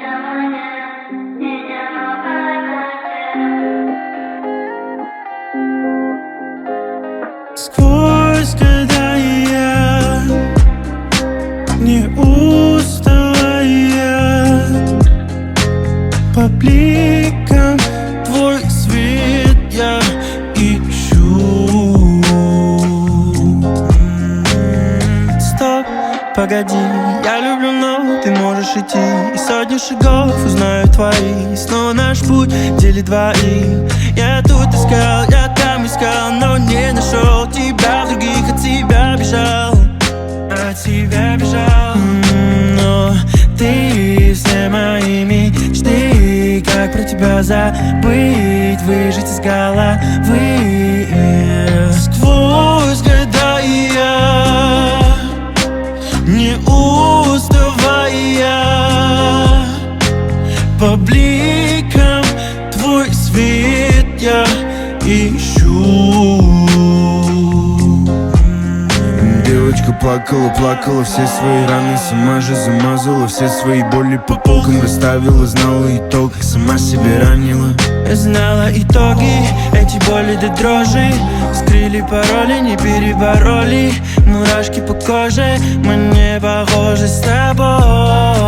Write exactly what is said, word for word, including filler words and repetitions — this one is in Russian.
Сквозь года я, не уставая, по бликам твой свет я ищу. Стоп, погоди, я люблю, но ты можешь идти, и сотни шагов узнаю твои. Снова наш путь делит двоих. Я тут искал, я там искал, но не нашел тебя в других, от тебя бежал, от тебя бежал. Но ты все мои мечты, как про тебя забыть, выжить из головы. Сквозь года я, не уставая, по бликам твой свет я ищу. Девочка плакала, плакала все свои раны, сама же замазала все свои боли по полкам, расставила, знала итог, сама себе ранила. Я знала итоги, эти боли до дрожи, скрыли пароли, не перебороли. Мурашки по коже, мы не похожи с тобой.